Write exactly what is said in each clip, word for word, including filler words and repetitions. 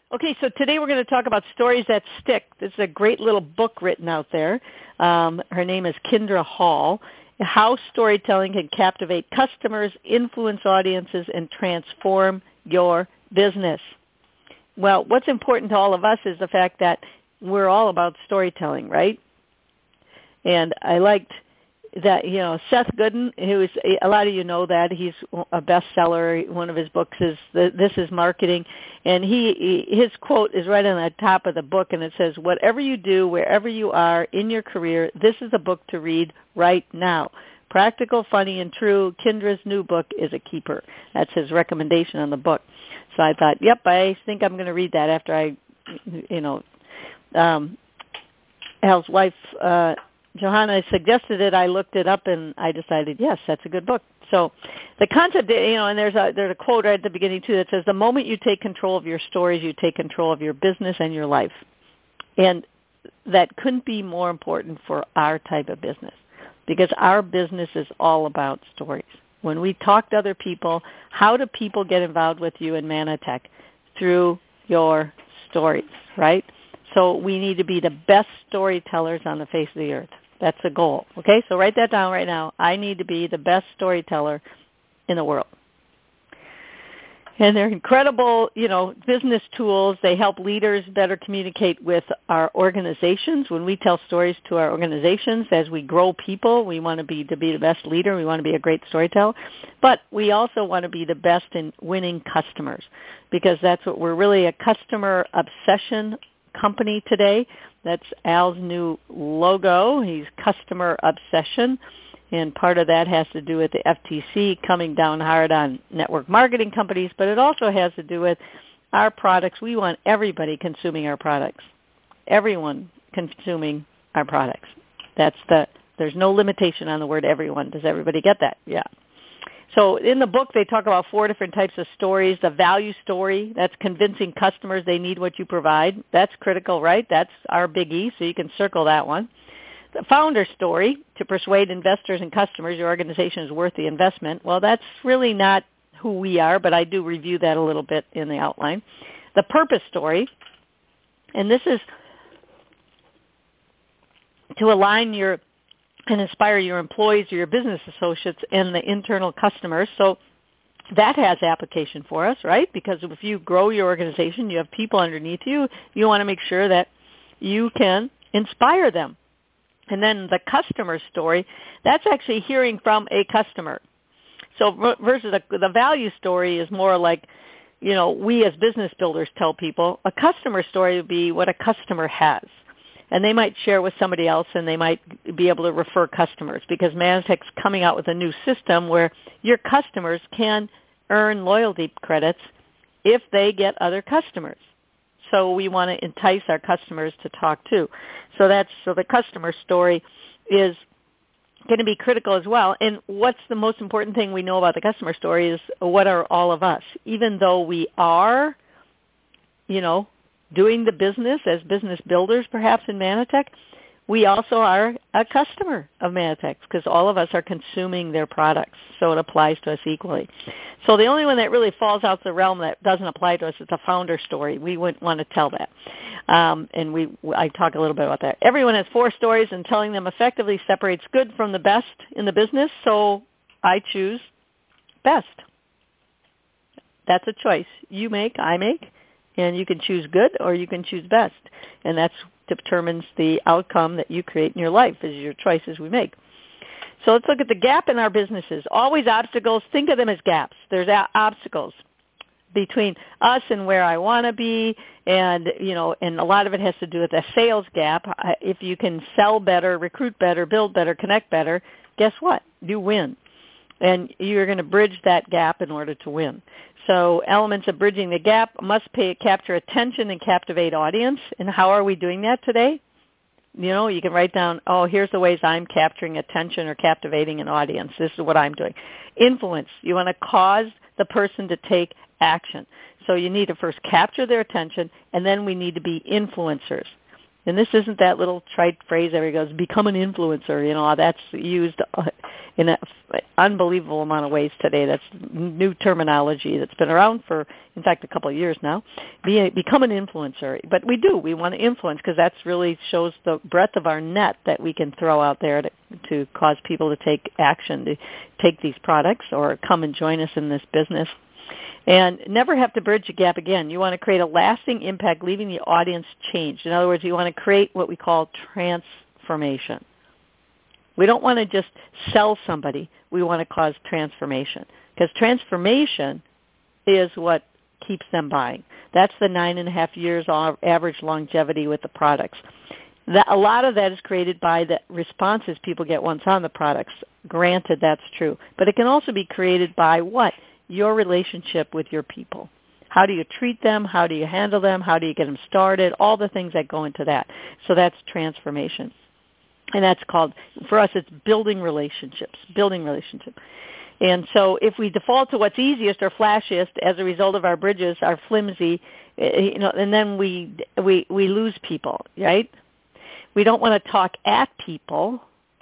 Okay, so today we're going to talk about stories that stick. This is a great little book written out there. Um, her name is Kindra Hall. How Storytelling Can Captivate Customers, Influence Audiences, and Transform Your Business. Well, what's important to all of us is the fact that we're all about storytelling, right? And I liked that, you know, Seth Godin, who is, a lot of you know that, he's a bestseller. One of his books is This is Marketing. And he, his quote is right on the top of the book, and it says, whatever you do, wherever you are in your career, this is a book to read right now. Practical, funny, and true. Kindra's new book is a keeper. That's his recommendation on the book. So I thought, yep, I think I'm going to read that after I, you know, um, Al's wife, uh, Johanna suggested it. I looked it up, and I decided, yes, that's a good book. So the concept, you know, and there's a, there's a quote right at the beginning, too, that says, the moment you take control of your stories, you take control of your business and your life. And that couldn't be more important for our type of business, because our business is all about stories. When we talk to other people, how do people get involved with you in Manatech? Through your stories, right? So we need to be the best storytellers on the face of the earth. That's a goal. Okay, so write that down right now. I need to be the best storyteller in the world. And they're incredible, you know, business tools. They help leaders better communicate with our organizations. When we tell stories to our organizations, as we grow people, we want to be to be the best leader. We want to be a great storyteller. But we also want to be the best in winning customers, because that's what we're really, a customer obsession company today. That's Al's new logo. He's customer obsession. And part of that has to do with the F T C coming down hard on network marketing companies, but it also has to do with our products. We want everybody consuming our products, everyone consuming our products. That's the, there's no limitation on the word everyone. Does everybody get that? Yeah. So in the book, they talk about four different types of stories. The value story, that's convincing customers they need what you provide. That's critical, right? That's our big E, so you can circle that one. The founder story, to persuade investors and customers your organization is worth the investment. Well, that's really not who we are, but I do review that a little bit in the outline. The purpose story, and this is to align your and inspire your employees or your business associates and the internal customers. So that has application for us, right? Because if you grow your organization, you have people underneath you, you want to make sure that you can inspire them. And then the customer story, that's actually hearing from a customer. So versus the, the value story is more like, you know, we as business builders tell people. A customer story would be what a customer has. And they might share with somebody else, and they might be able to refer customers, because Manatech's coming out with a new system where your customers can earn loyalty credits if they get other customers. So we want to entice our customers to talk too. So that's so the customer story is going to be critical as well. And what's the most important thing we know about the customer story is, what are all of us? Even though we are, you know, doing the business as business builders perhaps in Manatech, we also are a customer of Manatech, because all of us are consuming their products, so it applies to us equally. So the only one that really falls out the realm that doesn't apply to us is the founder story. We wouldn't want to tell that. Um, and we, I talk a little bit about that. Everyone has four stories, and telling them effectively separates good from the best in the business, so I choose best. That's a choice you make, I make. And you can choose good or you can choose best. And that determines the outcome that you create in your life, is your choices we make. So let's look at the gap in our businesses. Always obstacles. Think of them as gaps. There's obstacles between us and where I want to be, and, you know, and a lot of it has to do with a sales gap. If you can sell better, recruit better, build better, connect better, guess what? You win. And you're going to bridge that gap in order to win. So elements of bridging the gap must pay, capture attention and captivate audience. And how are we doing that today? You know, you can write down, oh, here's the ways I'm capturing attention or captivating an audience. This is what I'm doing. Influence. You want to cause the person to take action. So you need to first capture their attention, and then we need to be influencers. And this isn't that little trite phrase everybody goes, become an influencer. You know, that's used in an unbelievable amount of ways today. That's new terminology that's been around for, in fact, a couple of years now. Be a, become an influencer. But we do. We want to influence because that really shows the breadth of our net that we can throw out there to, to cause people to take action, to take these products or come and join us in this business. And never have to bridge a gap again. You want to create a lasting impact, leaving the audience changed. In other words, you want to create what we call transformation. We don't want to just sell somebody. We want to cause transformation, because transformation is what keeps them buying. That's the nine and a half years average longevity with the products. That, a lot of that is created by the responses people get once on the products. Granted, that's true. But it can also be created by what? Your relationship with your people. How do you treat them? How do you handle them? How do you get them started? All the things that go into that. So that's transformation. And that's called, for us, it's building relationships, building relationships. And so if we default to what's easiest or flashiest as a result of our bridges are flimsy, you know, and then we we we lose people, right? We don't want to talk at people.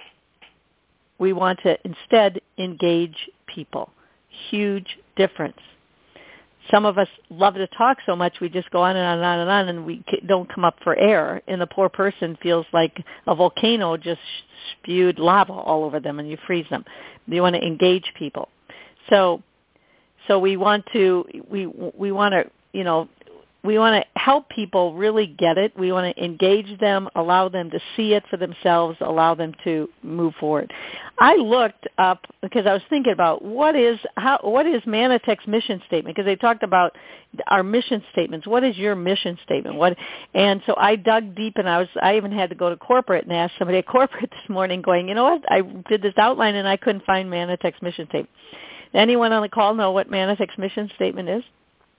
We want to instead engage people. Huge difference. Some of us love to talk so much we just go on and on and on and on, and we don't come up for air. And the poor person feels like a volcano just spewed lava all over them, and you freeze them. You want to engage people. So, so we want to we we want to you know we want to help people really get it. We want to engage them, allow them to see it for themselves, allow them to move forward. I looked up because I was thinking about what is how what is Manitech's mission statement, because they talked about our mission statements. What is your mission statement? What and so I dug deep, and I was I even had to go to corporate and ask somebody at corporate this morning, going, you know what? I did this outline and I couldn't find Manitech's mission statement. Anyone on the call know what Manitech's mission statement is?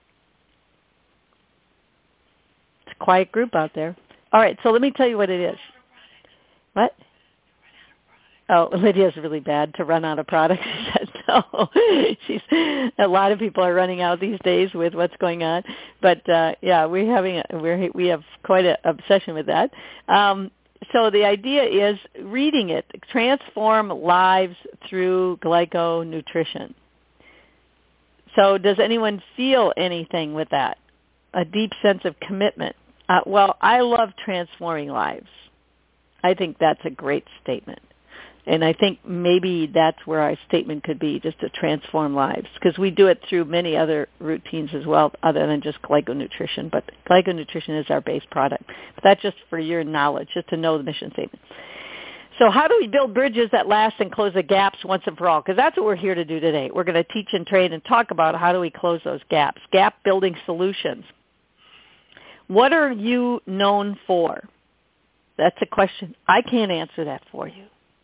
Quiet group out there. All right, so let me tell you what it is. What? Oh, Lydia's really bad to run out of products. She said no. She's a lot of people are running out these days with what's going on. But uh, yeah, we're having a, we're we have quite an obsession with that. Um, so the idea is reading it, transform lives through glyconutrition. So does anyone feel anything with that? A deep sense of commitment. Uh, well, I love transforming lives. I think that's a great statement. And I think maybe that's where our statement could be, just to transform lives, because we do it through many other routines as well, other than just glyconutrition. But glyconutrition is our base product. But that's just for your knowledge, just to know the mission statement. So how do we build bridges that last and close the gaps once and for all? Because that's what we're here to do today. We're going to teach and train and talk about how do we close those gaps, gap building solutions. What are you known for? That's a question. I can't answer that for you.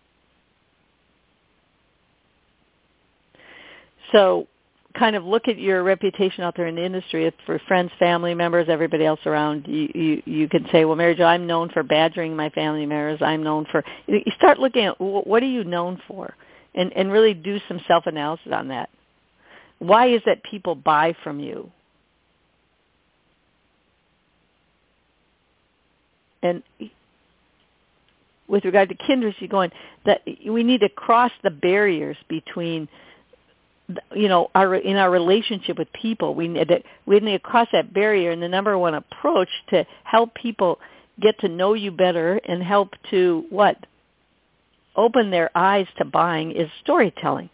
So kind of look at your reputation out there in the industry. If for friends, family members, everybody else around, you, you, you can say, well, Mary Jo, I'm known for badgering my family members. I'm known for, you start looking at what are you known for, and, and really do some self-analysis on that. Why is that people buy from you? And with regard to Kindred, you're going that we need to cross the barriers between, you know, our in our relationship with people. We need to, we need to cross that barrier, and the number one approach to help people get to know you better and help to what? Open their eyes to buying is storytelling.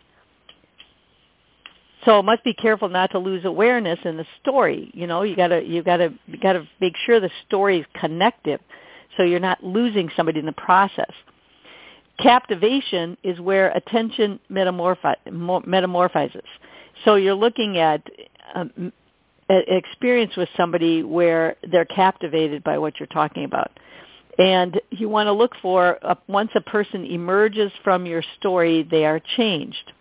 So must be careful not to lose awareness in the story. You know, you gotta you gotta you gotta make sure the story is connective, so you're not losing somebody in the process. Captivation is where attention metamorphi- metamorphizes. So you're looking at um, an experience with somebody where they're captivated by what you're talking about. And you want to look for, a, once a person emerges from your story, they are changed.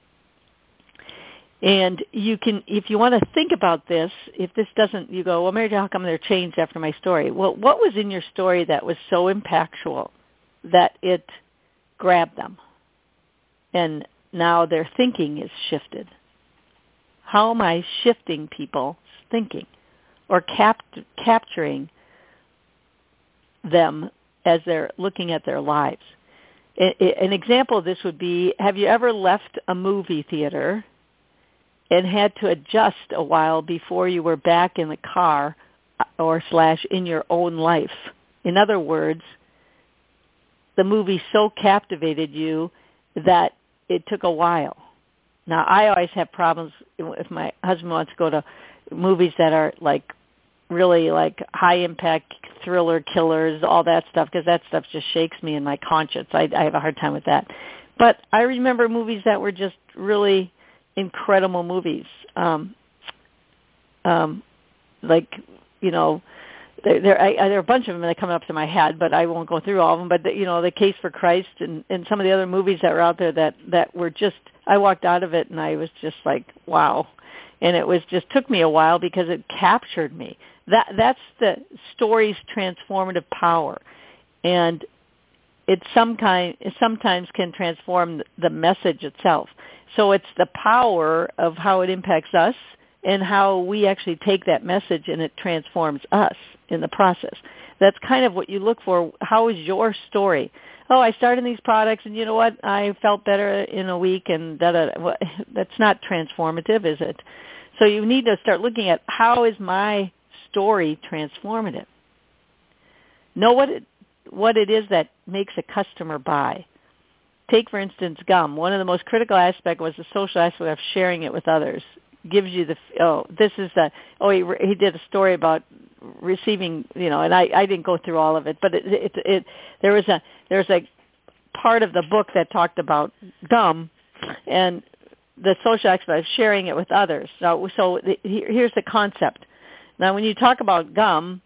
And you can, if you want to think about this, if this doesn't, you go, well, Mary Jo, how come they're changed after my story? Well, what was in your story that was so impactful that it grabbed them? And now their thinking is shifted. How am I shifting people's thinking or cap- capturing them as they're looking at their lives? An example of this would be, have you ever left a movie theater and had to adjust a while before you were back in the car or slash in your own life? In other words, the movie so captivated you that it took a while. Now, I always have problems if my husband wants to go to movies that are like really like high-impact thriller killers, all that stuff, because that stuff just shakes me in my conscience. I, I have a hard time with that. But I remember movies that were just really incredible movies. Um, um, like, you know, there, there, I, there are a bunch of them that come up to my head, but I won't go through all of them. But, the, you know, The Case for Christ and, and some of the other movies that were out there that, that were just, I walked out of it and I was just like, wow. And it was just took me a while because it captured me. That that's the story's transformative power, and it some kind it sometimes can transform the message itself. So it's the power of how it impacts us and how we actually take that message and it transforms us in the process. That's kind of what you look for. How is your story? Oh, I started these products, and you know what? I felt better in a week, and da da. Well, that's not transformative, is it? So you need to start looking at how is my story transformative. Know what it, what it is that makes a customer buy. Take, for instance, gum. One of the most critical aspects was the social aspect of sharing it with others. Gives you the, oh, this is the, oh, he, he did a story about receiving, you know, and I, I didn't go through all of it, but it, it, it, there was a, there's a part of the book that talked about gum and the social aspect of sharing it with others. So, so the, here's the concept. Now, when you talk about gum,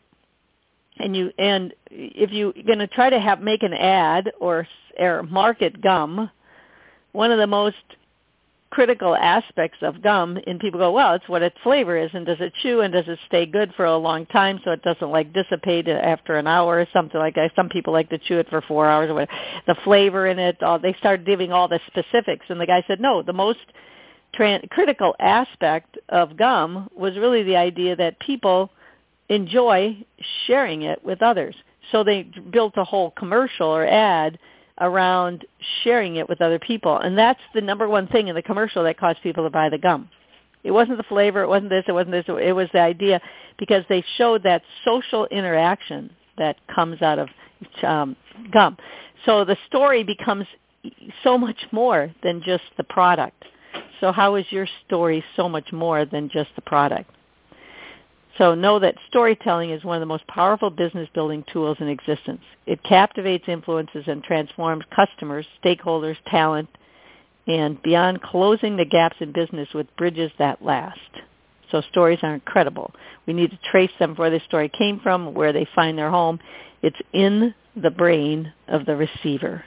and you and if you're going to try to have make an ad or, or market gum, one of the most critical aspects of gum, and people go, well, it's what its flavor is, and does it chew, and does it stay good for a long time so it doesn't like dissipate after an hour or something like that. Some people like to chew it for four hours or whatever. The flavor in it, all, they started giving all the specifics, and the guy said, no, the most Tran- critical aspect of gum was really the idea that people enjoy sharing it with others. So they built a whole commercial or ad around sharing it with other people. And that's the number one thing in the commercial that caused people to buy the gum. It wasn't the flavor, it wasn't this, it wasn't this, it was the idea because they showed that social interaction that comes out of um, gum. So the story becomes so much more than just the product. So how is your story so much more than just the product? So know that storytelling is one of the most powerful business building tools in existence. It captivates, influences, and transforms customers, stakeholders, talent, and beyond closing the gaps in business with bridges that last. So stories are incredible. We need to trace them where the story came from, where they find their home. It's in the brain of the receiver.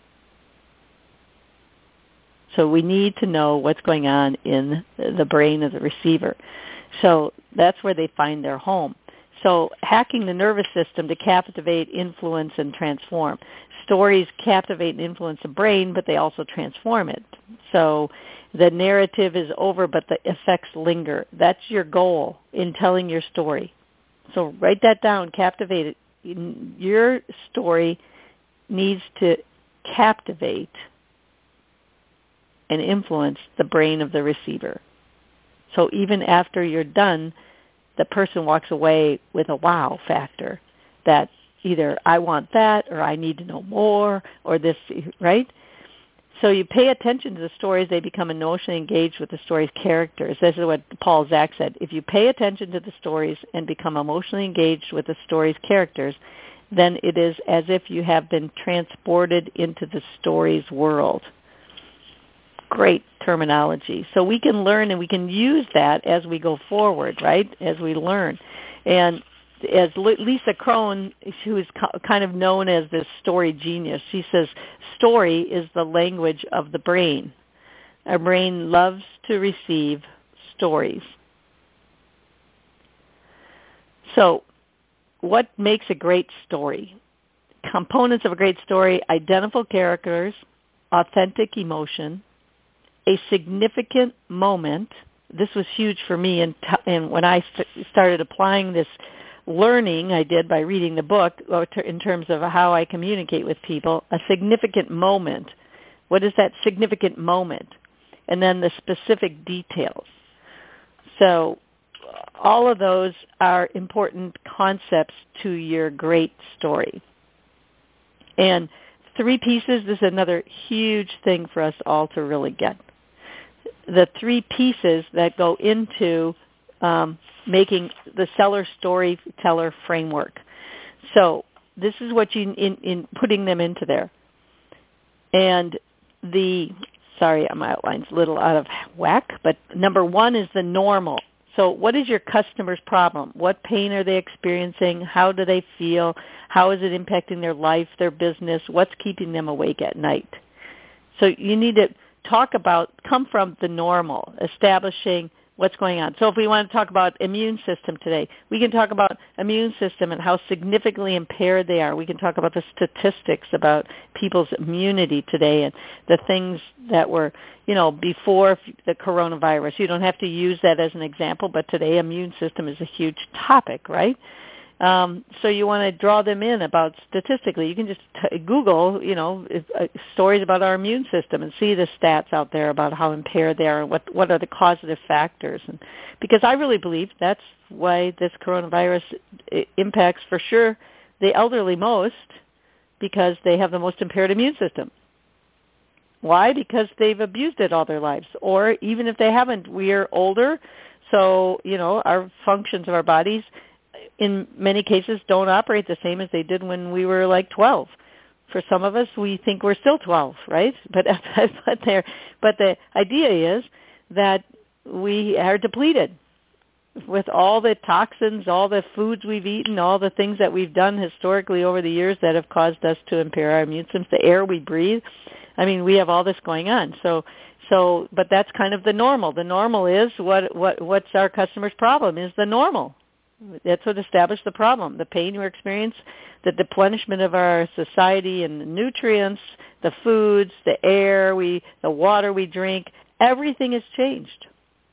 So we need to know what's going on in the brain of the receiver. So that's where they find their home. So hacking the nervous system to captivate, influence, and transform. Stories captivate and influence the brain, but they also transform it. So the narrative is over, but the effects linger. That's your goal in telling your story. So write that down, captivate it. Your story needs to captivate and influence the brain of the receiver. So even after you're done, the person walks away with a wow factor that either I want that or I need to know more or this, right? So you pay attention to the stories, they become emotionally engaged with the story's characters. This is what Paul Zak said. If you pay attention to the stories and become emotionally engaged with the story's characters, then it is as if you have been transported into the story's world. Great terminology. So we can learn and we can use that as we go forward, right, as we learn. And as Lisa Crone, who is kind of known as this story genius, she says, story is the language of the brain. Our brain loves to receive stories. So what makes a great story? Components of a great story: identifiable characters, authentic emotion, a significant moment. This was huge for me, and, and when I st- started applying this learning I did by reading the book in terms of how I communicate with people, a significant moment. What is that significant moment? And then the specific details. So all of those are important concepts to your great story. And three pieces is another huge thing for us all to really get. The three pieces that go into um, making the seller storyteller framework. So this is what you in, in putting them into there. And the sorry, my outline's a little out of whack, but number one is the normal. So what is your customer's problem? What pain are they experiencing? How do they feel? How is it impacting their life, their business? What's keeping them awake at night? So you need to talk about, come from the normal, establishing what's going on. So if we want to talk about immune system today, we can talk about immune system and how significantly impaired they are. We can talk about the statistics about people's immunity today and the things that were, you know, before the coronavirus. You don't have to use that as an example, but today immune system is a huge topic, right? Um, so you want to draw them in about statistically. You can just t- Google, you know, if, uh, stories about our immune system and see the stats out there about how impaired they are and what, what are the causative factors. And because I really believe that's why this coronavirus impacts for sure the elderly most, because they have the most impaired immune system. Why? Because they've abused it all their lives. Or even if they haven't, we're older, so, you know, our functions of our bodies in many cases don't operate the same as they did when we were like twelve. For some of us, we think we're still twelve, right? But but there, but the idea is that we are depleted with all the toxins, all the foods we've eaten, all the things that we've done historically over the years that have caused us to impair our immune system, the air we breathe. I mean, we have all this going on. So, so, but that's kind of the normal. The normal is what what what's our customer's problem is the normal. That's what established the problem. The pain we experience, the deplenishment of our society and the nutrients, the foods, the air, we, the water we drink, everything has changed.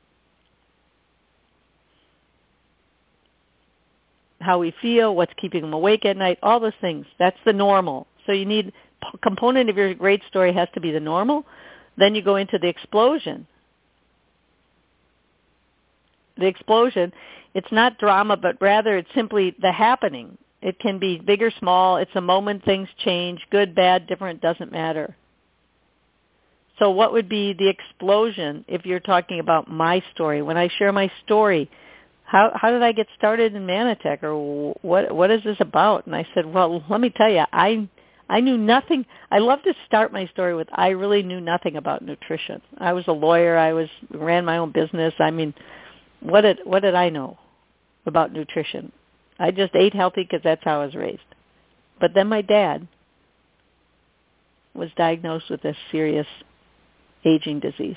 How we feel, what's keeping them awake at night, all those things. That's the normal. So you need, a component of your great story has to be the normal. Then you go into the explosion. The explosion, it's not drama, but rather it's simply the happening. It can be big or small. It's a moment things change, good, bad, different, doesn't matter. So what would be the explosion if you're talking about my story? When I share my story, how how did I get started in Manatech, or what what is this about? And I said, well, let me tell you, I I knew nothing. I love to start my story with I really knew nothing about nutrition. I was a lawyer. I was ran my own business. I mean, What did what did I know about nutrition? I just ate healthy because that's how I was raised. But then my dad was diagnosed with a serious aging disease.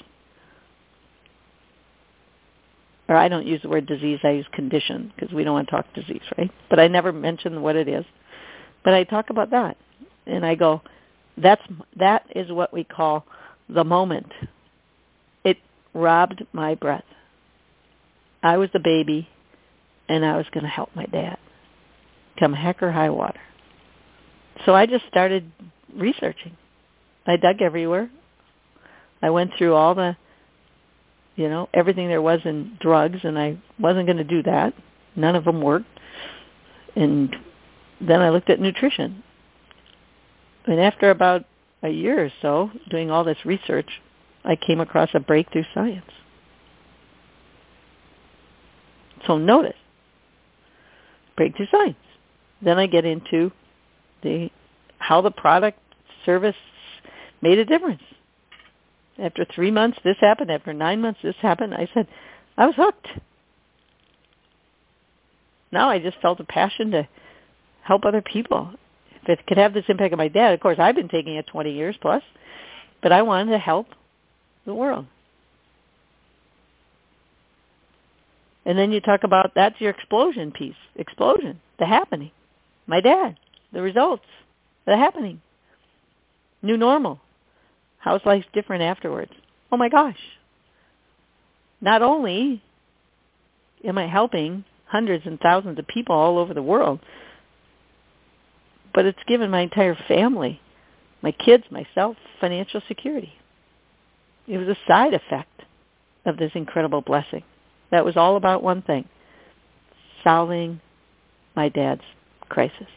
Or I don't use the word disease, I use condition because we don't want to talk disease, right? But I never mention what it is. But I talk about that. And I go, that's that is what we call the moment. It robbed my breath. I was the baby, and I was going to help my dad, come heck or high water. So I just started researching. I dug everywhere. I went through all the, you know, everything there was in drugs, and I wasn't going to do that. None of them worked. And then I looked at nutrition. And after about a year or so doing all this research, I came across a breakthrough science. So notice, breakthrough science. Then I get into the how the product, service made a difference. After three months, this happened. After nine months, this happened. I said, I was hooked. Now I just felt a passion to help other people. If it could have this impact on my dad, of course, I've been taking it twenty years plus, but I wanted to help the world. And then you talk about, that's your explosion piece. Explosion, the happening. My dad, the results, the happening. New normal. How's life different afterwards? Oh my gosh. Not only am I helping hundreds and thousands of people all over the world. But it's given my entire family, my kids, myself, financial security. It was a side effect of this incredible blessing. That was all about one thing, solving my dad's crisis.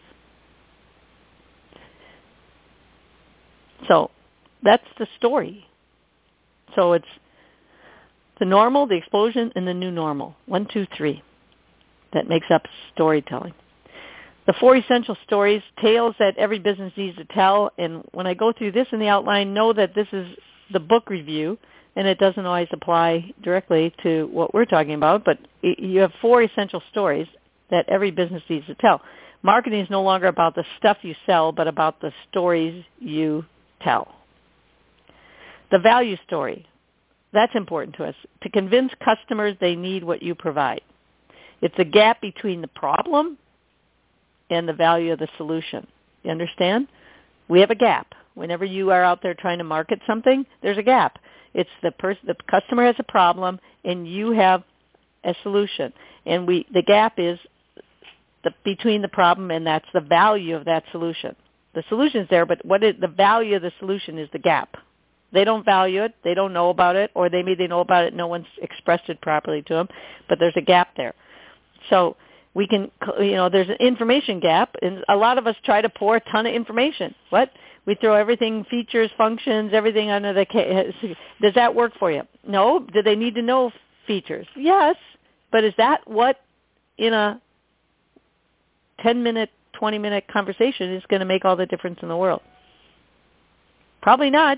So that's the story. So it's the normal, the explosion, and the new normal. One, two, three. That makes up storytelling. The four essential stories, tales that every business needs to tell. And when I go through this in the outline, know that this is the book review, and it doesn't always apply directly to what we're talking about, but you have four essential stories that every business needs to tell. Marketing is no longer about the stuff you sell, but about the stories you tell. The value story, that's important to us, to convince customers they need what you provide. It's a gap between the problem and the value of the solution. You understand? We have a gap. Whenever you are out there trying to market something, there's a gap. It's the person, the customer has a problem, and you have a solution. And we, the gap is the, between the problem, and that's the value of that solution. The solution's there, but what is the value of the solution is the gap. They don't value it, they don't know about it, or they maybe they know about it, no one's expressed it properly to them, but there's a gap there. So we can, you know, there's an information gap, and a lot of us try to pour a ton of information. What? We throw everything, features, functions, everything under the case. Does that work for you? No. Do they need to know features? Yes. But is that what in a ten-minute, twenty-minute conversation is going to make all the difference in the world? Probably not.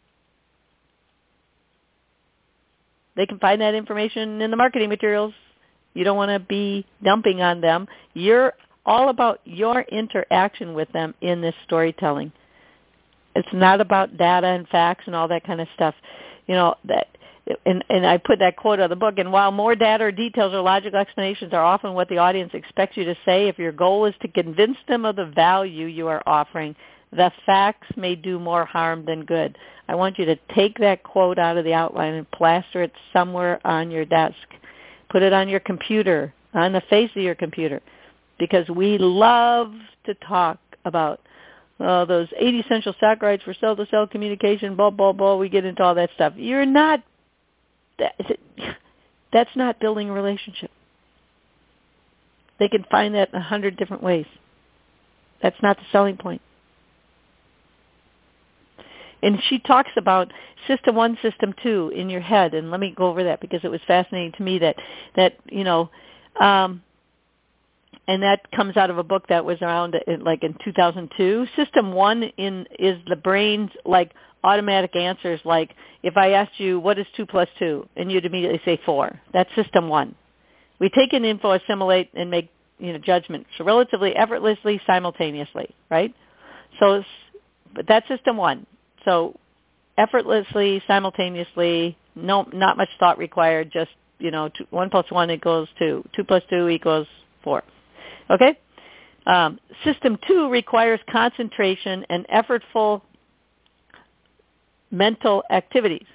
They can find that information in the marketing materials. You don't want to be dumping on them. You're all about your interaction with them in this storytelling. It's not about data and facts and all that kind of stuff. You know, that, and, and I put that quote out of the book, and while more data or details or logical explanations are often what the audience expects you to say, if your goal is to convince them of the value you are offering, the facts may do more harm than good. I want you to take that quote out of the outline and plaster it somewhere on your desk. Put it on your computer, on the face of your computer, because we love to talk about uh, those eight essential saccharides for cell-to-cell communication, blah, blah, blah. We get into all that stuff. You're not, that's not building a relationship. They can find that in a hundred different ways. That's not the selling point. And she talks about system one, system two in your head. And let me go over that because it was fascinating to me that, that you know, um, and that comes out of a book that was around in, like in two thousand two. System one in is the brain's like automatic answers. Like if I asked you, what is two plus two? And you'd immediately say four. That's system one. We take in info, assimilate, and make you know judgments so relatively effortlessly, simultaneously, right? So but that's system one. So effortlessly, simultaneously, no, not much thought required, just, you know, two, one plus one equals two. Two plus two equals four. Okay? Um, system two requires concentration and effortful mental activities.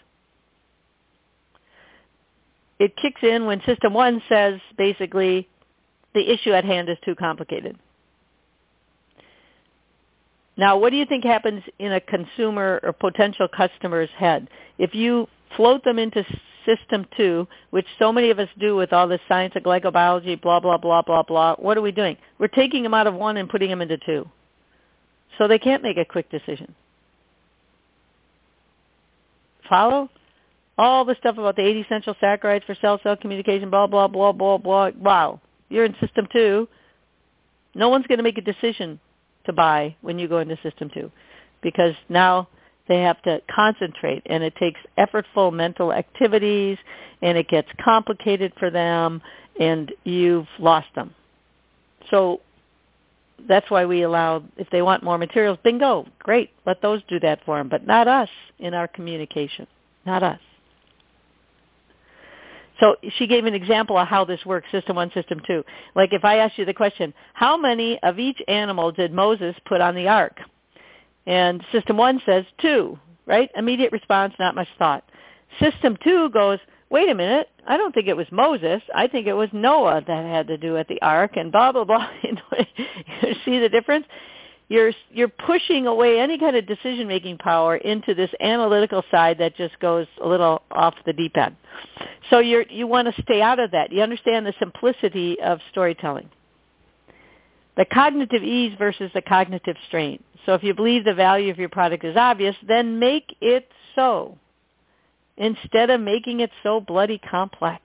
It kicks in when system one says, basically, the issue at hand is too complicated. Now, what do you think happens in a consumer or potential customer's head? If you float them into system two, which so many of us do with all this science of glycobiology, blah, blah, blah, blah, blah, what are we doing? We're taking them out of one and putting them into two. So they can't make a quick decision. Follow? All the stuff about the eight essential saccharides for cell-cell communication, blah, blah, blah, blah, blah. Wow. You're in system two. No one's going to make a decision to buy when you go into system two, because now they have to concentrate, and it takes effortful mental activities, and it gets complicated for them, and you've lost them. So that's why we allow, if they want more materials, bingo, great, let those do that for them, but not us in our communication, not us. So she gave an example of how this works, system one, system two. Like if I asked you the question, how many of each animal did Moses put on the ark? And system one says two, right? Immediate response, not much thought. System two goes, wait a minute, I don't think it was Moses. I think it was Noah that had to do with the ark and blah, blah, blah. You see the difference? You're you're pushing away any kind of decision-making power into this analytical side that just goes a little off the deep end. So you're you want to stay out of that. You understand the simplicity of storytelling. The cognitive ease versus the cognitive strain. So if you believe the value of your product is obvious, then make it so, instead of making it so bloody complex.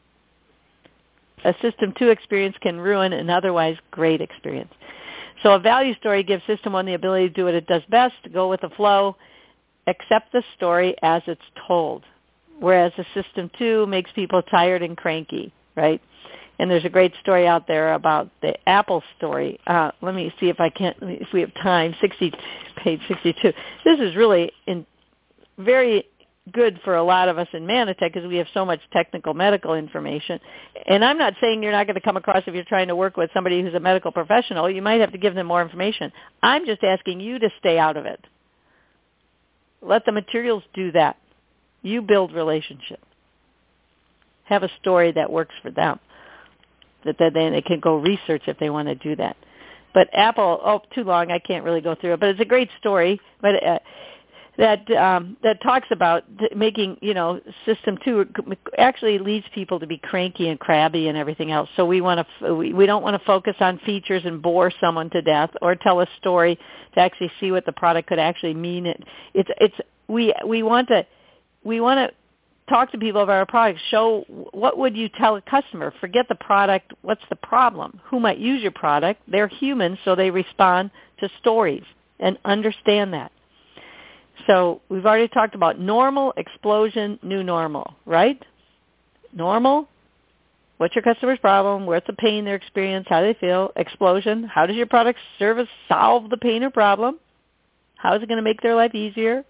A System two experience can ruin an otherwise great experience. So a value story gives System one the ability to do what it does best, to go with the flow, accept the story as it's told, whereas a System two makes people tired and cranky, right? And there's a great story out there about the Apple story. Uh, let me see if I can, if we have time. sixty, page sixty-two. This is really in, very good for a lot of us in Manatech because we have so much technical medical information. And I'm not saying you're not going to come across if you're trying to work with somebody who's a medical professional. You might have to give them more information. I'm just asking you to stay out of it. Let the materials do that. You build relationship. Have a story that works for them, that then they can go research if they want to do that. But Apple, oh, too long. I can't really go through it. But it's a great story. But uh, that um, that talks about making, you know, System two actually leads people to be cranky and crabby and everything else. So we want to we, we don't want to focus on features and bore someone to death, or tell a story to actually see what the product could actually mean. It it's it's we we want to we want to talk to people about our products. Show what would you tell a customer. Forget the product. What's the problem? Who might use your product? They're humans, so they respond to stories and understand that. So we've already talked about normal, explosion, new normal, right? Normal, what's your customer's problem? What's the pain they're experiencing? How do they feel? Explosion, how does your product service solve the pain or problem? How is it going to make their life easier?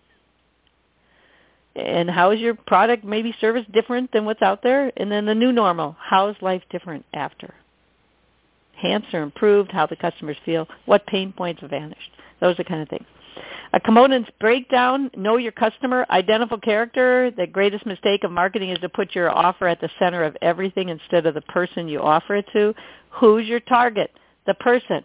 And how is your product maybe service different than what's out there? And then the new normal, how is life different after? Enhanced or improved, how the customers feel, what pain points have vanished. Those are the kind of things. A components breakdown, know your customer, identifiable character. The greatest mistake of marketing is to put your offer at the center of everything instead of the person you offer it to. Who's your target? The person.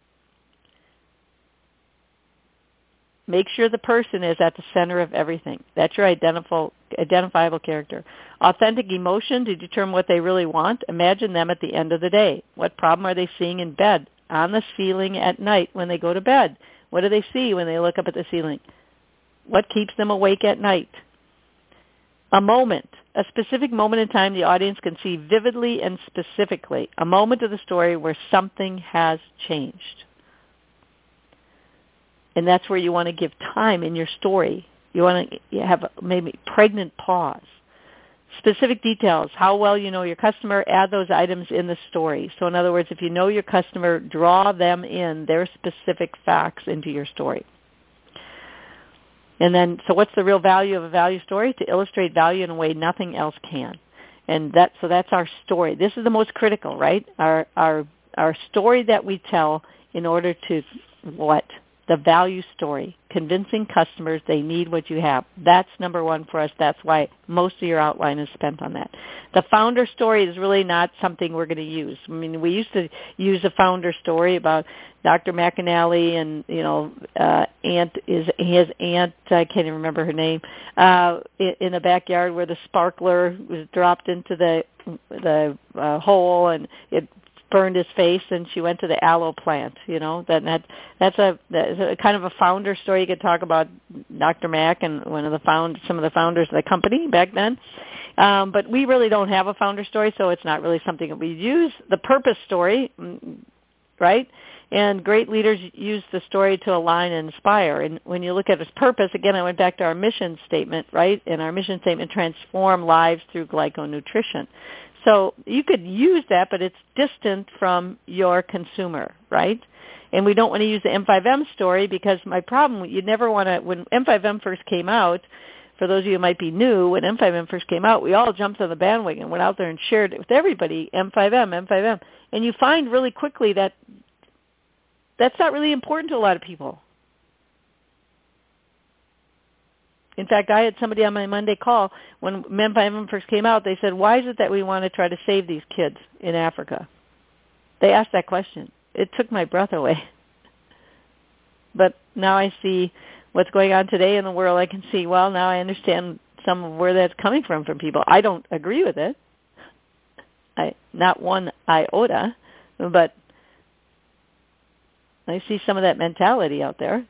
Make sure the person is at the center of everything. That's your identifiable, identifiable character. Authentic emotion to determine what they really want. Imagine them at the end of the day. What problem are they seeing in bed, on the ceiling at night when they go to bed? What do they see when they look up at the ceiling? What keeps them awake at night? A moment, a specific moment in time the audience can see vividly and specifically. A moment of the story where something has changed. And that's where you want to give time in your story. You want to have maybe pregnant pause. Specific details, how well you know your customer, add those items in the story. So in other words, if you know your customer, draw them in, their specific facts into your story. And then, so what's the real value of a value story? To illustrate value in a way nothing else can. And that, so that's our story. This is the most critical, right? Our, our, our story that we tell in order to what? The value story, convincing customers they need what you have. That's number one for us. That's why most of your outline is spent on that. The founder story is really not something we're going to use. I mean, we used to use a founder story about Doctor McAnally and, you know, uh, aunt is his aunt, I can't even remember her name, uh, in, in the backyard where the sparkler was dropped into the the uh, hole and it burned his face, and she went to the aloe plant. You know, that, that that's a that's a kind of a founder story. You could talk about Doctor Mack and one of the found some of the founders of the company back then. Um, but we really don't have a founder story, so it's not really something that we use. The purpose story, right? And great leaders use the story to align and inspire. And when you look at its purpose, again, I went back to our mission statement, right? And our mission statement, transform lives through glyconutrition. So you could use that, but it's distant from your consumer, right? And we don't want to use the M five M story because my problem, you never want to, when M five M first came out, for those of you who might be new, when M five M first came out, we all jumped on the bandwagon, went out there and shared it with everybody, M five M, M five M. And you find really quickly that that's not really important to a lot of people. In fact, I had somebody on my Monday call when M five M first came out. They said, why is it that we want to try to save these kids in Africa? They asked that question. It took my breath away. But now I see what's going on today in the world. I can see, well, now I understand some of where that's coming from from people. I don't agree with it. I, not one iota, but I see some of that mentality out there.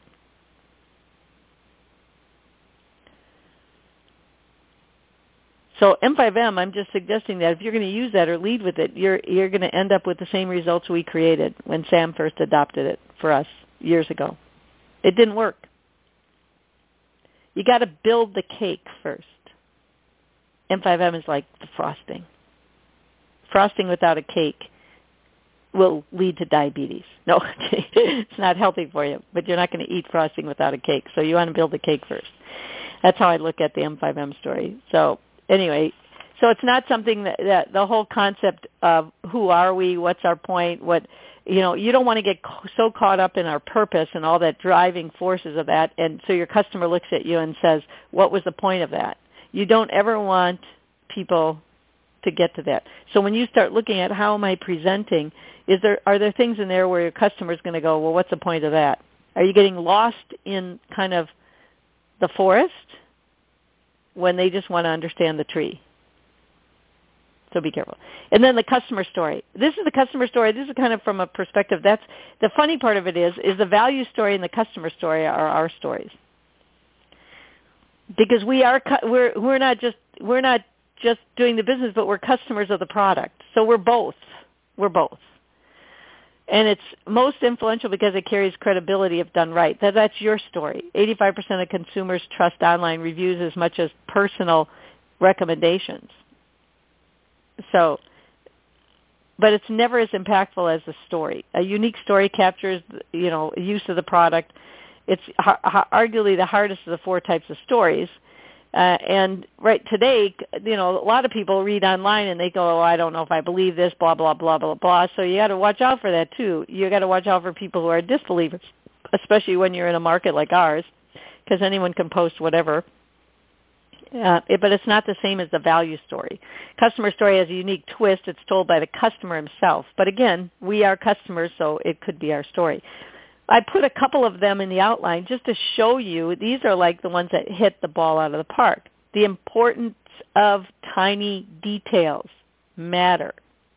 So M five M, I'm just suggesting that if you're going to use that or lead with it, you're you're going to end up with the same results we created when Sam first adopted it for us years ago. It didn't work. You got to build the cake first. M five M is like the frosting. Frosting without a cake will lead to diabetes. No, it's not healthy for you, but you're not going to eat frosting without a cake. So you want to build the cake first. That's how I look at the M five M story. So anyway, so it's not something that, that the whole concept of who are we, what's our point, what, you know, you don't want to get so caught up in our purpose and all that driving forces of that, and so your customer looks at you and says, what was the point of that? You don't ever want people to get to that. So when you start looking at how am I presenting, is there are there things in there where your customer is going to go, well, what's the point of that? Are you getting lost in kind of the forest when they just want to understand the tree? So be careful. And then the customer story. This is the customer story. This is kind of from a perspective. That's the funny part of it is, is the value story and the customer story are our stories. Because we are, we're we're not just we're not just doing the business, but we're customers of the product. So we're both. We're both. And it's most influential because it carries credibility if done right. That, that's your story. eighty-five percent of consumers trust online reviews as much as personal recommendations. So, but it's never as impactful as the story. A unique story captures, you know, use of the product. It's ha- ha- arguably the hardest of the four types of stories. Uh, and right today, you know, a lot of people read online and they go, oh, I don't know if I believe this, blah, blah, blah, blah, blah. So you got to watch out for that too. You got to watch out for people who are disbelievers, especially when you're in a market like ours, because anyone can post whatever. Uh, it, but it's not the same as the value story. Customer story has a unique twist. It's told by the customer himself. But again, we are customers, so it could be our story. I put a couple of them in the outline just to show you. These are like the ones that hit the ball out of the park. The importance of tiny details matter.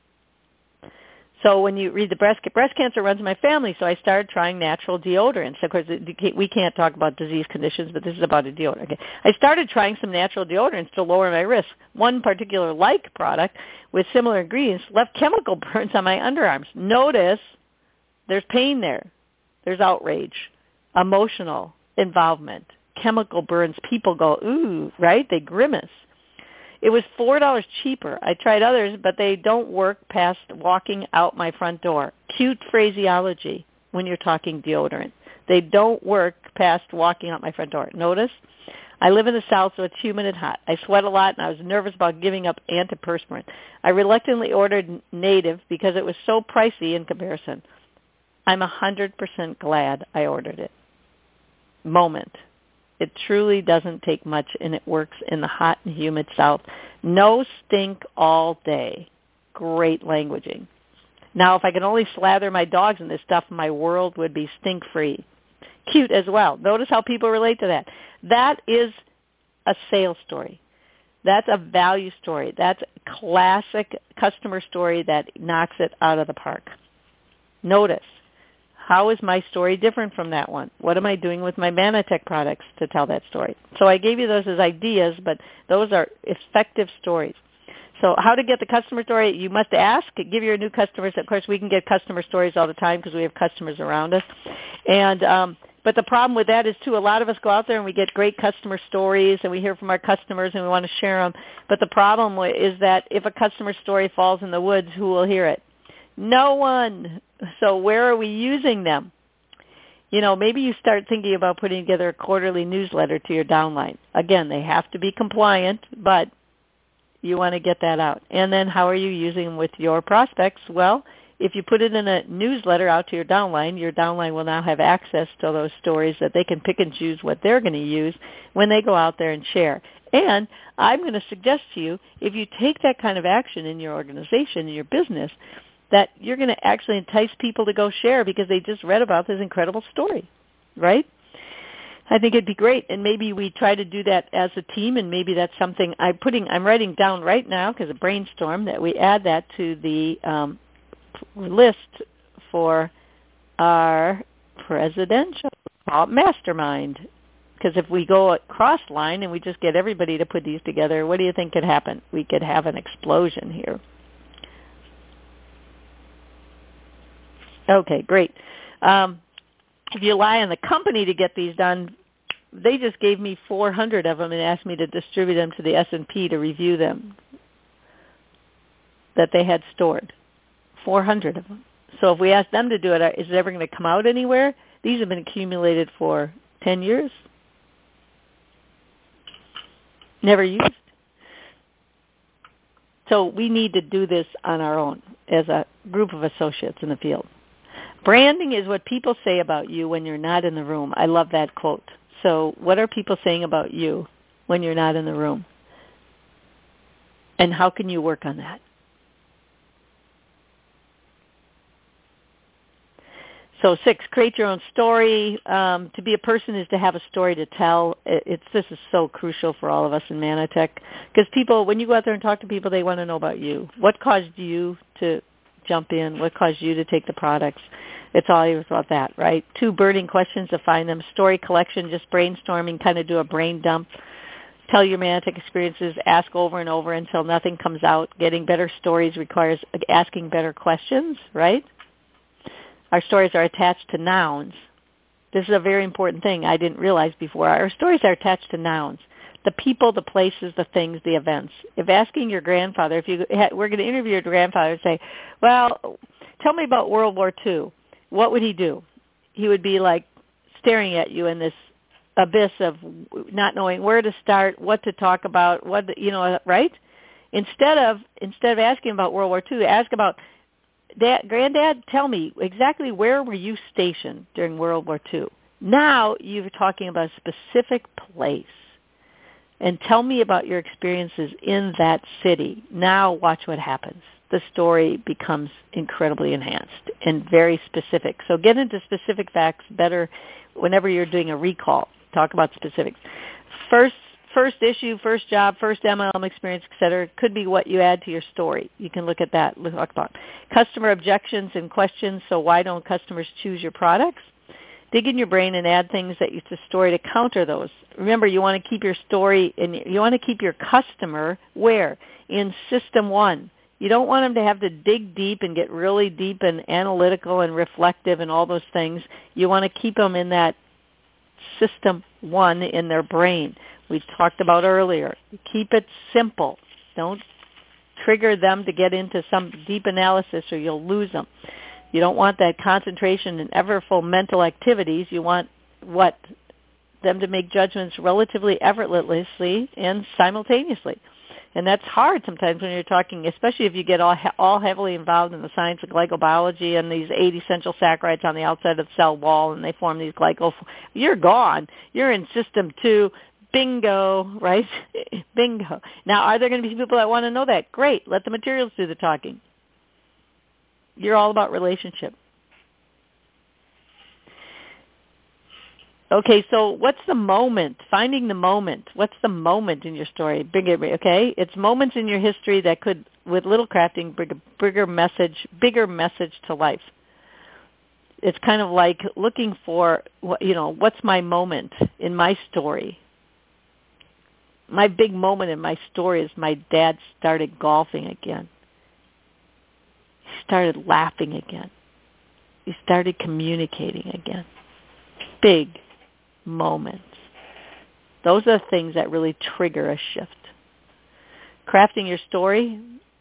So when you read the breast, breast cancer runs in my family, so I started trying natural deodorants. Of course, we can't talk about disease conditions, but this is about a deodorant. Okay. I started trying some natural deodorants to lower my risk. One particular like product with similar ingredients left chemical burns on my underarms. Notice there's pain there. There's outrage, emotional involvement, chemical burns. People go, ooh, right? They grimace. It was four dollars cheaper. I tried others, but they don't work past walking out my front door. Cute phraseology when you're talking deodorant. They don't work past walking out my front door. Notice? I live in the South, so it's humid and hot. I sweat a lot, and I was nervous about giving up antiperspirant. I reluctantly ordered Native because it was so pricey in comparison. I'm one hundred percent glad I ordered it. Moment. It truly doesn't take much, and it works in the hot and humid South. No stink all day. Great languaging. Now, if I could only slather my dogs in this stuff, my world would be stink-free. Cute as well. Notice how people relate to that. That is a sales story. That's a value story. That's a classic customer story that knocks it out of the park. Notice. How is my story different from that one? What am I doing with my Manatech products to tell that story? So I gave you those as ideas, but those are effective stories. So how to get the customer story? You must ask. Give your new customers. Of course, we can get customer stories all the time because we have customers around us. And um, but the problem with that is, too, a lot of us go out there and we get great customer stories and we hear from our customers and we want to share them. But the problem is that if a customer story falls in the woods, who will hear it? No one. So where are we using them? You know, maybe you start thinking about putting together a quarterly newsletter to your downline. Again, they have to be compliant, but you want to get that out. And then how are you using them with your prospects? Well, if you put it in a newsletter out to your downline, your downline will now have access to those stories that they can pick and choose what they're going to use when they go out there and share. And I'm going to suggest to you, if you take that kind of action in your organization, in your business, that you're going to actually entice people to go share because they just read about this incredible story, right? I think it'd be great, and maybe we try to do that as a team, and maybe that's something I'm putting, I'm writing down right now because of brainstorm that we add that to the um, list for our presidential mastermind. Because if we go cross line and we just get everybody to put these together, what do you think could happen? We could have an explosion here. Okay, great. Um, if you rely on the company to get these done, they just gave me four hundred of them and asked me to distribute them to the S and P to review them that they had stored. four hundred of them. So if we ask them to do it, is it ever going to come out anywhere? These have been accumulated for ten years. Never used. So we need to do this on our own as a group of associates in the field. Branding is what people say about you when you're not in the room. I love that quote. So what are people saying about you when you're not in the room? And how can you work on that? So six, create your own story. Um, to be a person is to have a story to tell. It, it's This is so crucial for all of us in Manatech because people, when you go out there and talk to people, they want to know about you. What caused you to jump in? What caused you to take the products? It's all about that, right? Two, burning questions to find them. Story collection, just brainstorming, kind of do a brain dump. Tell your Manatech experiences, ask over and over until nothing comes out. Getting better stories requires asking better questions, right? Our stories are attached to nouns. This is a very important thing I didn't realize before. Our stories are attached to nouns. The people, the places, the things, the events. If asking your grandfather, if you we're going to interview your grandfather and say, well, tell me about World War Two, what would he do? He would be like staring at you in this abyss of not knowing where to start, what to talk about, what, you know, right? Instead of instead of asking about World War Two, ask about, Dad, Granddad, tell me exactly where were you stationed during World War Two? Now you're talking about a specific place. And tell me about your experiences in that city. Now watch what happens. The story becomes incredibly enhanced and very specific. So get into specific facts better whenever you're doing a recall. Talk about specifics. First First issue, first job, first M L M experience, et cetera, could be what you add to your story. You can look at that. Talk about customer objections and questions. So why don't customers choose your products? Dig in your brain and add things that you to story to counter those. Remember, you want to keep your story and you want to keep your customer where? In system one. You don't want them to have to dig deep and get really deep and analytical and reflective and all those things. You want to keep them in that system one in their brain. We talked about earlier. Keep it simple. Don't trigger them to get into some deep analysis or you'll lose them. You don't want that concentration in everful mental activities. You want what? Them to make judgments relatively effortlessly and simultaneously. And that's hard sometimes when you're talking, especially if you get all, all heavily involved in the science of glycobiology and these eight essential saccharides on the outside of the cell wall and they form these glycol. You're gone. You're in system two. Bingo, right? Bingo. Now, are there going to be people that want to know that? Great. Let the materials do the talking. You're all about relationship. Okay, so what's the moment? Finding the moment. What's the moment in your story? Bigger, okay? It's moments in your history that could, with little crafting, bring a bigger message, bigger message to life. It's kind of like looking for, you know, what's my moment in my story? My big moment in my story is my dad started golfing again. He started laughing again. He started communicating again. Big moments. Those are the things that really trigger a shift. Crafting your story.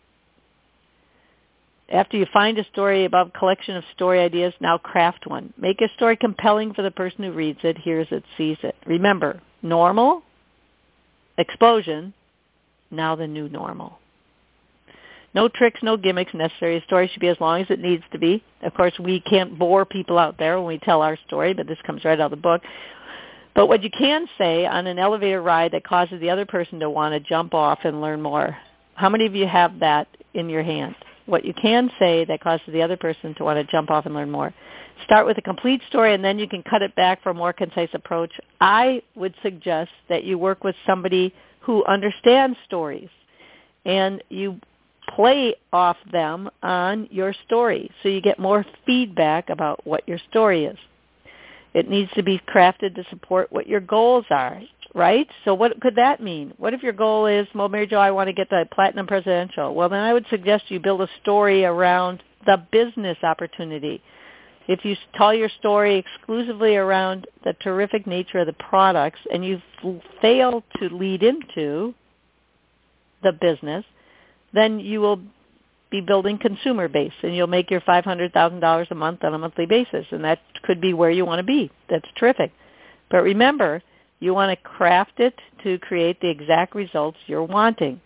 After you find a story about a collection of story ideas, now craft one. Make a story compelling for the person who reads it, hears it, sees it. Remember, normal, explosion, now the new normal. No tricks, no gimmicks necessary. A story should be as long as it needs to be. Of course, we can't bore people out there when we tell our story, but this comes right out of the book. But what you can say on an elevator ride that causes the other person to want to jump off and learn more, how many of you have that in your hand? What you can say that causes the other person to want to jump off and learn more. Start with a complete story, and then you can cut it back for a more concise approach. I would suggest that you work with somebody who understands stories, and you play off them on your story so you get more feedback about what your story is. It needs to be crafted to support what your goals are, right? So what could that mean? What if your goal is, well, Mary Jo, I want to get the Platinum Presidential. Well, then I would suggest you build a story around the business opportunity. If you tell your story exclusively around the terrific nature of the products and you fail to lead into the business, then you will be building consumer base, and you'll make your five hundred thousand dollars a month on a monthly basis, and that could be where you want to be. That's terrific. But remember, you want to craft it to create the exact results you're wanting.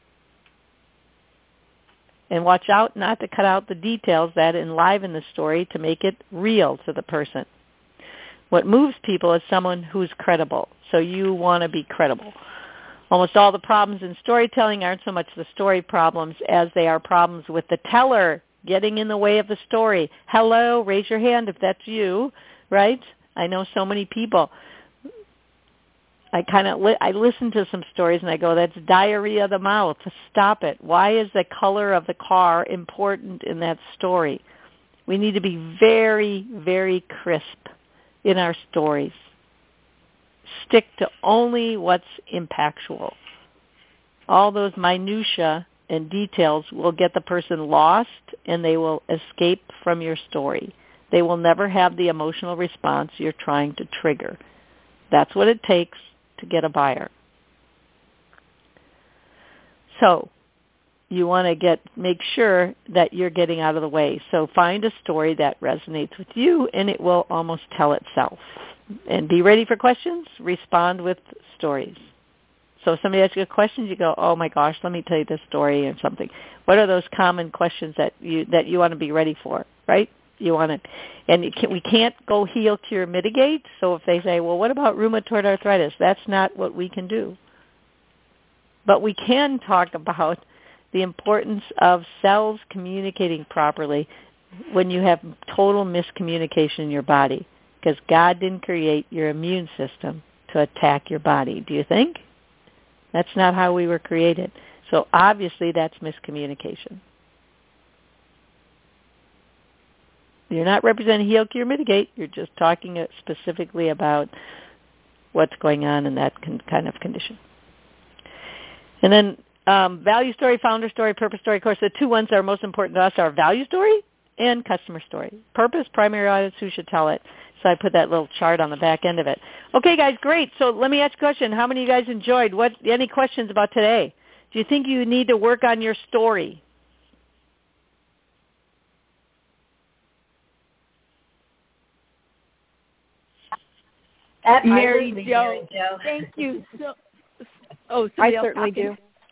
And watch out not to cut out the details that enliven the story to make it real to the person. What moves people is someone who's credible, so you want to be credible. Almost all the problems in storytelling aren't so much the story problems as they are problems with the teller getting in the way of the story. Hello, raise your hand if that's you, right? I know so many people. I kind of li- I listen to some stories and I go, that's diarrhea of the mouth. Stop it. Why is the color of the car important in that story? We need to be very, very crisp in our stories. Stick to only what's impactful. All those minutia and details will get the person lost, and they will escape from your story. They will never have the emotional response you're trying to trigger. That's what it takes to get a buyer. So you want to get make sure that you're getting out of the way. So find a story that resonates with you, and it will almost tell itself. And be ready for questions. Respond with stories. So if somebody asks you a question, you go, oh my gosh, let me tell you this story or something. What are those common questions that you that you want to be ready for, right? You want to, and you can, we can't go heal, cure, mitigate. So if they say, well, what about rheumatoid arthritis? That's not what we can do. But we can talk about the importance of cells communicating properly when you have total miscommunication in your body. Because God didn't create your immune system to attack your body. Do you think? That's not how we were created. So obviously that's miscommunication. You're not representing heal, cure, mitigate. You're just talking specifically about what's going on in that con- kind of condition. And then um, value story, founder story, purpose story. Of course, the two ones that are most important to us are value story and customer story. Purpose, primary audience, who should tell it. So I put that little chart on the back end of it. Okay, guys, great. So let me ask a question. How many of you guys enjoyed? What? Any questions about today? Do you think you need to work on your story? Mary Jo, thank you so. Oh, I certainly do.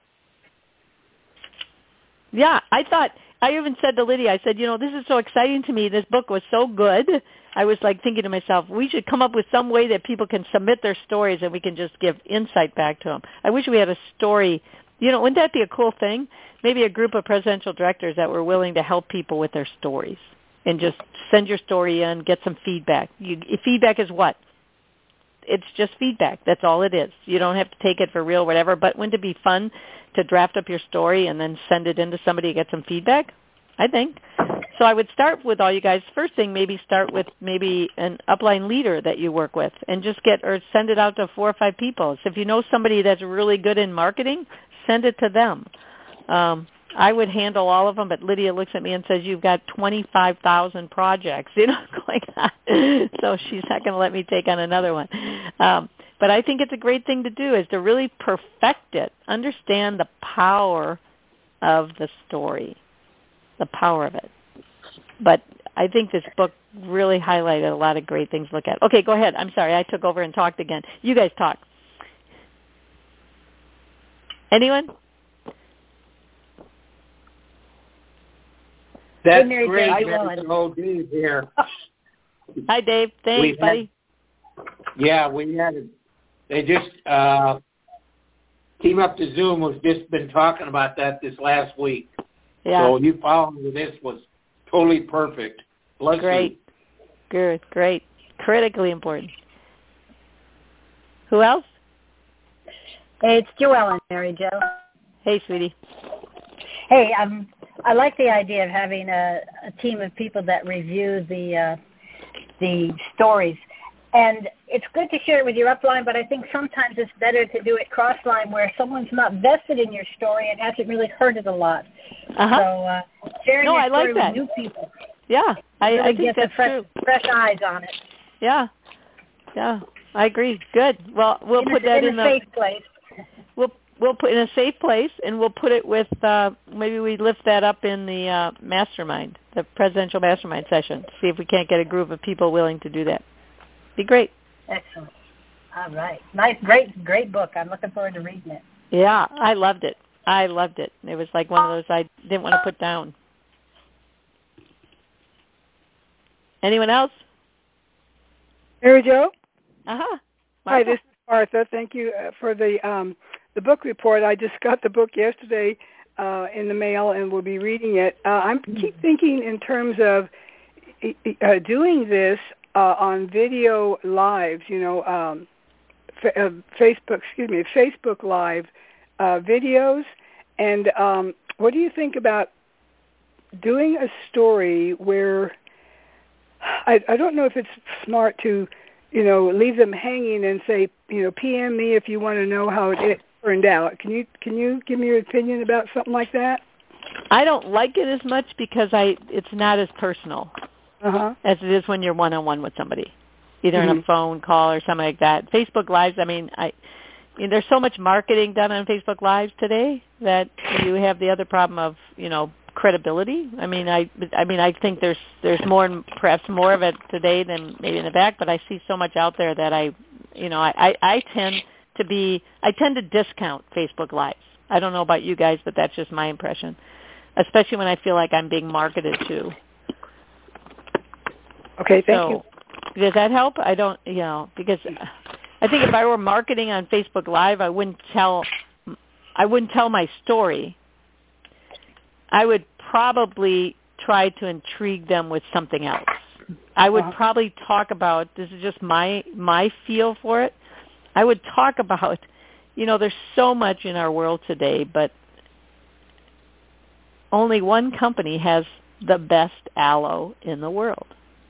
Yeah, I thought, I even said to Lydia, I said, you know, this is so exciting to me. This book was so good. I was like thinking to myself, we should come up with some way that people can submit their stories and we can just give insight back to them. I wish we had a story. You know, wouldn't that be a cool thing? Maybe a group of presidential directors that were willing to help people with their stories and just send your story in, get some feedback. You, feedback is what? It's just feedback. That's all it is. You don't have to take it for real, whatever. But wouldn't it be fun to draft up your story and then send it in to somebody to get some feedback? I think. So I would start with all you guys. First thing, maybe start with maybe an upline leader that you work with and just get or send it out to four or five people. So if you know somebody that's really good in marketing, send it to them. Um, I would handle all of them, but Lydia looks at me and says, you've got twenty-five thousand projects, you know, going on. So she's not going to let me take on another one. Um, but I think it's a great thing to do is to really perfect it, understand the power of the story, the power of it. But I think this book really highlighted a lot of great things to look at. Okay, go ahead. I'm sorry. I took over and talked again. You guys talk. Anyone? That's Mary great. Jo, Mary Jo, Dave here. Hi, Dave. Thanks, We buddy. had, yeah, we had it. They just, uh, Team Up to Zoom has just been talking about that this last week. Yeah. So you following with this was totally perfect. Bless Great. you. Good. Great. Critically important. Who else? Hey, it's Joellen, Mary Jo. Hey, sweetie. Hey, um, I like the idea of having a, a team of people that review the uh, the stories. And it's good to share it with your upline, but I think sometimes it's better to do it cross-line where someone's not vested in your story and hasn't really heard it a lot. Uh-huh. So uh, sharing No, your I story like that. with new people Yeah, I, really I think gets that's a fresh, true. fresh eyes on it. Yeah. Yeah, I agree. Good. Well, we'll in put a, that in, in a the safe place. We'll we'll put in a safe place, and we'll put it with uh, maybe we lift that up in the uh, mastermind, the presidential mastermind session. See if we can't get a group of people willing to do that. Be great. Excellent. All right. Nice, great, great book. I'm looking forward to reading it. Yeah, I loved it. I loved it. It was like one of those I didn't want to put down. Anyone else? Mary Jo? Uh-huh. Hi, this is Martha. Thank you uh, for the um, the book report. I just got the book yesterday uh, in the mail and will be reading it. Uh, I keep thinking in terms of uh, doing this uh, on video lives, you know, um, f- uh, Facebook, excuse me, Facebook Live uh, videos. And um, what do you think about doing a story where, I, I don't know if it's smart to, you know, leave them hanging and say, you know, P M me if you want to know how it turned out. Can you can you give me your opinion about something like that? I don't like it as much because I it's not as personal uh-huh. as it is when you're one-on-one with somebody, either mm-hmm. in a phone call or something like that. Facebook Lives, I mean, I I mean, there's so much marketing done on Facebook Lives today that you have the other problem of, you know, credibility. I mean, I I mean, I think there's there's more, perhaps more of it today than maybe in the back, but I see so much out there that I, you know, I, I, I tend to be, I tend to discount Facebook Lives. I don't know about you guys, but that's just my impression, especially when I feel like I'm being marketed to. Okay, thank so, you. Does that help? I don't, you know, because I think if I were marketing on Facebook Live, I wouldn't tell, I wouldn't tell my story. I would probably try to intrigue them with something else. I would uh-huh. probably talk about, this is just my my feel for it, I would talk about, you know, there's so much in our world today, but only one company has the best aloe in the world.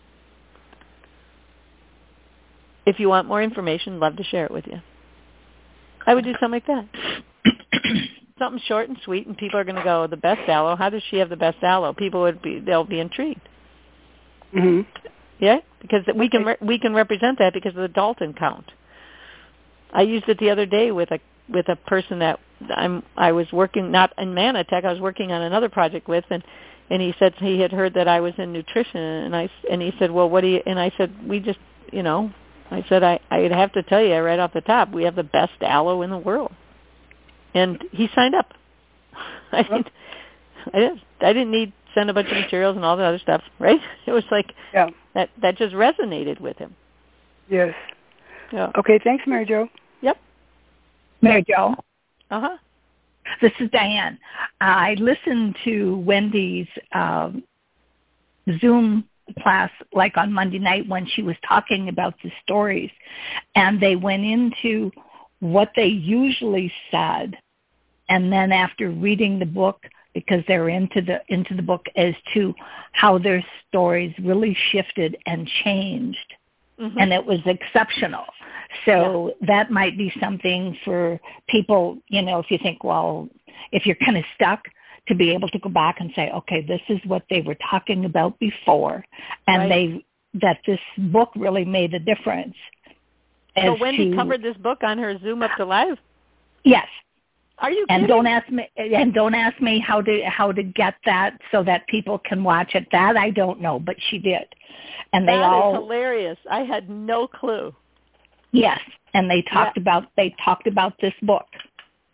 If you want more information, love to share it with you. I would do something like that. Something short and sweet, and people are going to go, the best aloe? How does she have the best aloe? People would be, they'll be intrigued. Mm-hmm. Yeah, because we can re- we can represent that because of the Dalton count. I used it the other day with a with a person that I'm I was working not in Manatech, I was working on another project with, and and he said he had heard that I was in nutrition, and I and he said, well, what do you? And I said, we just, you know, I said I I'd have to tell you right off the top, we have the best aloe in the world. And he signed up. I didn't, I didn't, I didn't need to send a bunch of materials and all the other stuff, right? It was like yeah. that, that just resonated with him. Yes. Yeah. Okay, thanks, Mary Jo. Yep. Mary Jo. Uh-huh. This is Diane. I listened to Wendy's um, Zoom class like on Monday night when she was talking about the stories, and they went into what they usually said. And then after reading the book, because they're into the into the book, as to how their stories really shifted and changed, mm-hmm. and it was exceptional. So yeah. that might be something for people, you know, if you think, well, if you're kind of stuck, to be able to go back and say, okay, this is what they were talking about before, and right. they that this book really made a difference. So Wendy to, covered this book on her Zoom Up to Live? Yes. Are you kidding? And don't ask me and don't ask me how to how to get that so that people can watch it. That I don't know, but she did. And they that all is hilarious. I had no clue. Yes, and they talked yeah. about they talked about this book.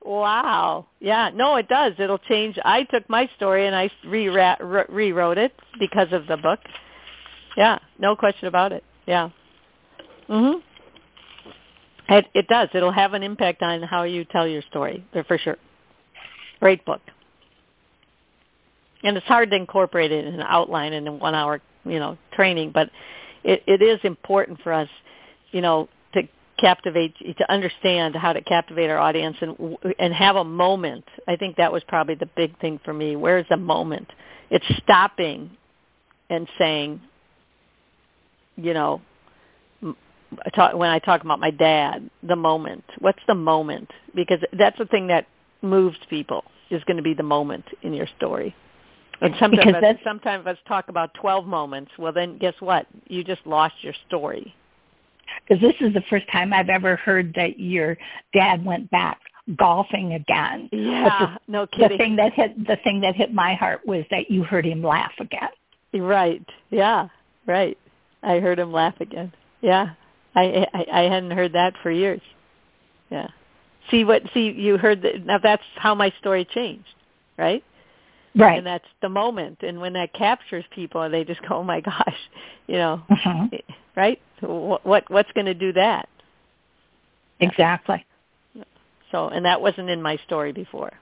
Wow. Yeah. No, it does. It'll change. I took my story and I re- re- rewrote it because of the book. Yeah. No question about it. Yeah. Mhm. It, it does. It'll have an impact on how you tell your story, for sure. Great book. And it's hard to incorporate it in an outline in a one-hour, you know, training, but it, it is important for us, you know, to captivate, to understand how to captivate our audience and and have a moment. I think that was probably the big thing for me. Where's the moment? It's stopping and saying, you know, I talk, when I talk about my dad, the moment. What's the moment? Because that's the thing that moves people, is going to be the moment in your story. And sometimes us, sometimes us talk about twelve moments. Well, then guess what? You just lost your story. Because this is the first time I've ever heard that your dad went back golfing again. Yeah, the, no kidding. The thing that hit the thing that hit my heart was that you heard him laugh again. Right. Yeah. Right. I heard him laugh again. Yeah. I, I I hadn't heard that for years. Yeah. See what? See you heard that. Now that's how my story changed, right? Right. And that's the moment. And when that captures people, they just go, "Oh my gosh," you know, mm-hmm. right? What, what what's going to do that? Exactly. So, and that wasn't in my story before.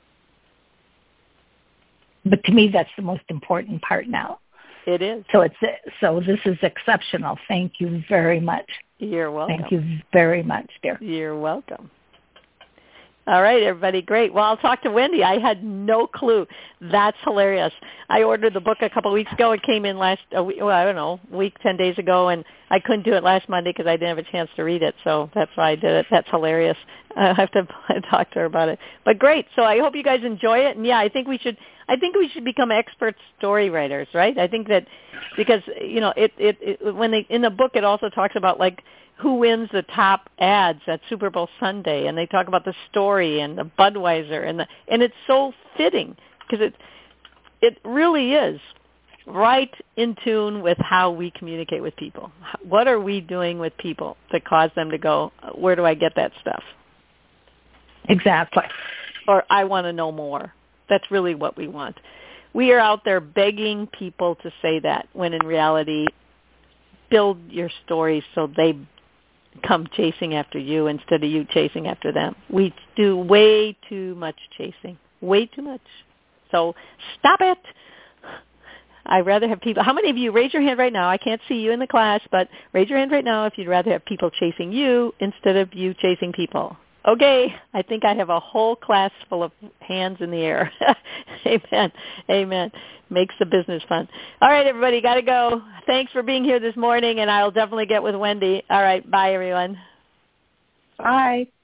But to me, that's the most important part now. It is. So it's so this is exceptional. Thank you very much. You're welcome. Thank you very much, dear. You're welcome. All right, everybody, great. Well, I'll talk to Wendy. I had no clue. That's hilarious. I ordered the book a couple of weeks ago. It came in last, a week, well, I don't know, a week, ten days ago, and I couldn't do it last Monday because I didn't have a chance to read it, so that's why I did it. That's hilarious. I have to talk to her about it. But great. So I hope you guys enjoy it. And, yeah, I think we should I think we should become expert story writers, right? I think that because, you know, it, it, it when they in the book it also talks about, like, who wins the top ads at Super Bowl Sunday, and they talk about the story and the Budweiser, and the and it's so fitting because it it really is right in tune with how we communicate with people. What are we doing with people to cause them to go, where do I get that stuff? Exactly. Or I want to know more. That's really what we want. We are out there begging people to say that, when in reality, build your story so they come chasing after you instead of you chasing after them. We do way too much chasing, way too much. So stop it. I'd rather have people. How many of you, raise your hand right now? I can't see you in the class, but raise your hand right now if you'd rather have people chasing you instead of you chasing people. Okay, I think I have a whole class full of hands in the air. Amen. Amen. Makes the business fun. All right, everybody, got to go. Thanks for being here this morning, and I'll definitely get with Wendy. All right, bye, everyone. Bye.